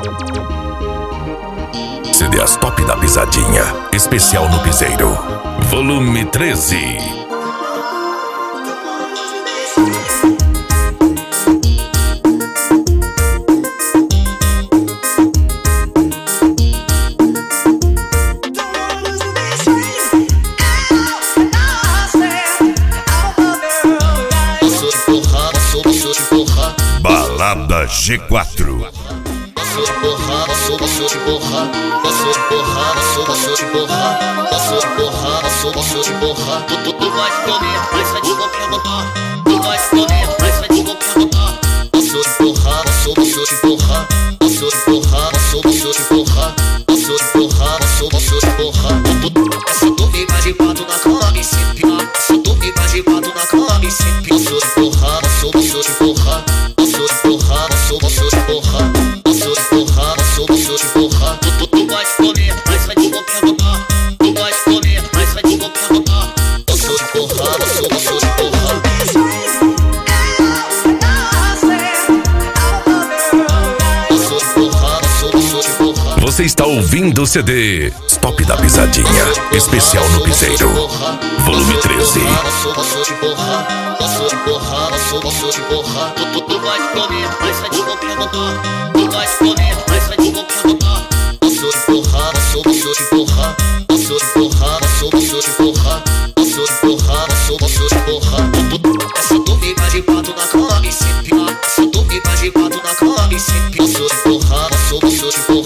CDs top da pisadinha, especial no piseiro, volume 13. Balada G4. Posso te borrar, posso te borrar, posso te borrar, posso te borrar, posso te borrar, posso te borrar. Tu vai comer, mas vai te botar. Tu vai comer, mas vai te botar. Posso te borrar, posso te borrar, posso te borrar, posso te borrar, posso te borrar, posso te borrar. Essa tu fica de pato na cama e se piar. Essa tu fica de pato na cama e se piar. Posso te borrar, posso te borrar, posso te borrar, posso te borrar. Posso te borrar, tu vai comer, mas vai te botar. Tu vai comer, mas vai te botar. Posso te borrar, posso te borrar. Posso te borrar, posso te borrar. Você está ouvindo o CD Top da Pisadinha, especial no piseiro, volume 13. Posso te borrar, posso te borrar, posso te borrar. Tu vai comer, mas vai te botar. Tu vai comer, mas vai te botar. Posso te borrar, posso te borrar, posso te borrar, posso te borrar, posso te borrar, posso te borrar. Essa tu fica de pato na cama e se piar. Essa tu fica de pato na cama e se piar. Posso te borrar, posso te borrar.